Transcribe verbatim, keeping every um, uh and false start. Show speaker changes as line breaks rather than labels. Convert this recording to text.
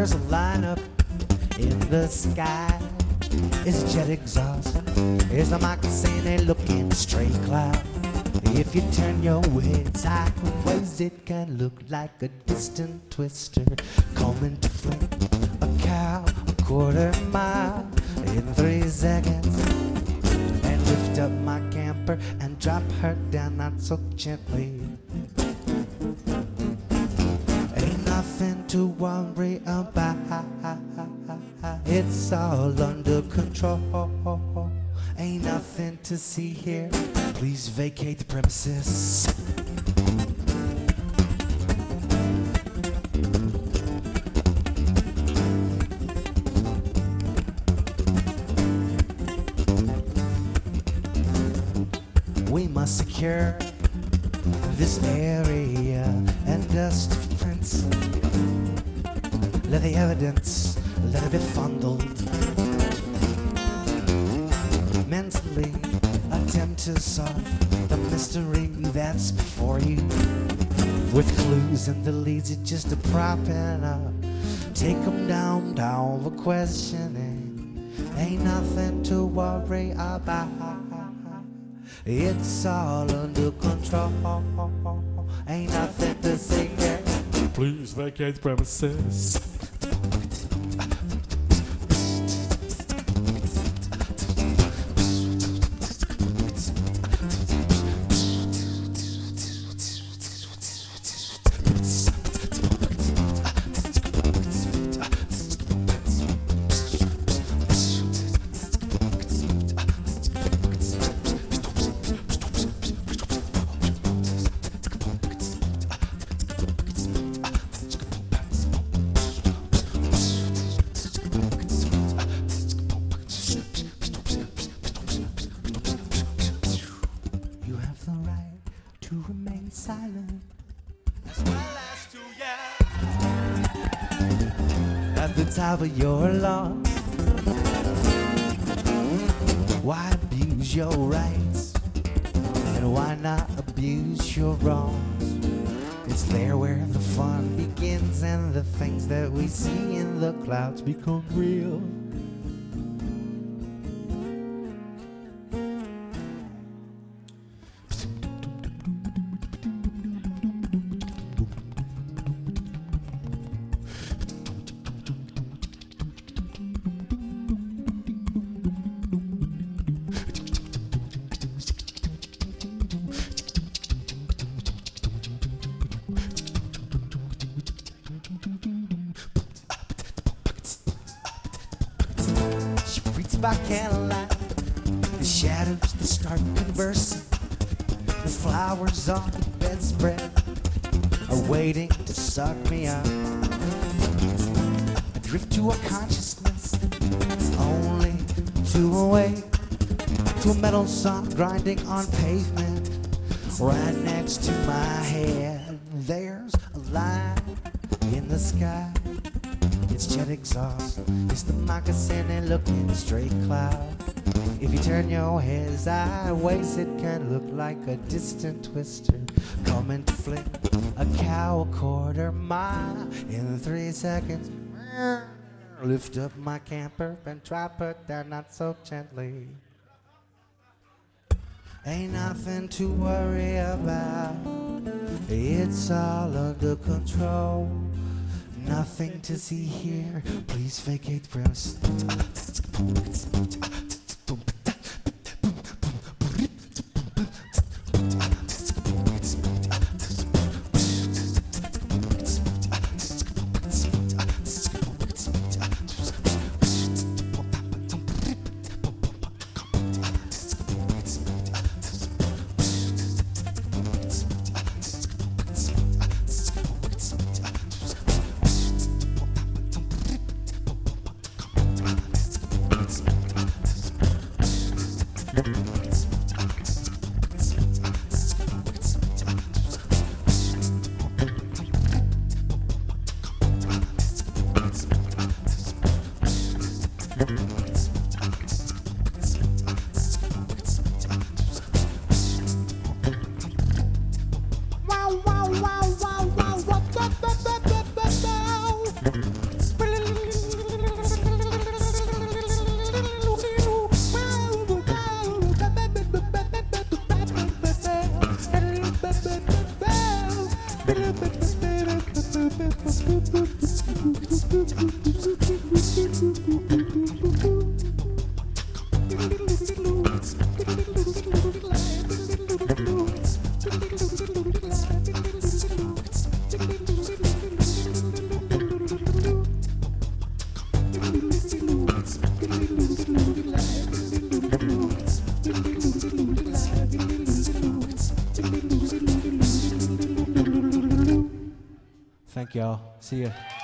There's a lineup in the sky. It's jet exhaust. It's a moccasin looking straight cloud. If you turn your head sideways, it can look like a distant twister coming to flick a cow a quarter mile in three seconds, and lift up my camper and drop her down not so gently. Ain't nothing to worry about. It's all under control. Ain't nothing to see here. Please vacate the premises. We must secure this area and dust footprints. Let the evidence, let it be fondled. Mentally attempt to solve the mystery that's before you, with clues and the leads, it's just a propping up. Take them down, down for questioning. Ain't nothing to worry about. It's all under control. Ain't nothing to see here. Please vacate the premises. To remain silent as well as to yell at the top of your lungs. Why abuse your rights, and why not abuse your wrongs? It's there where the fun begins, and the things that we see in the clouds become real. She reads by candlelight, the shadows that start conversing. The flowers on the bedspread are waiting to suck me up. I drift to a consciousness, only to awake to a metal saw grinding on pavement right next to my head. There's a line in the sky. It's jet exhaust. It's the moccasin and looking straight cloud. If you turn your head sideways, it can look like a distant twister coming to flick a cow a quarter mile in three seconds. Lift up my camper and drop it down not so gently. Ain't nothing to worry about. It's all under control. Nothing to see here. Please vacate the premises. Wow, wow, wow, wow, wow, wow, wow, wow, wow, wow, wow. Thank y'all. See ya.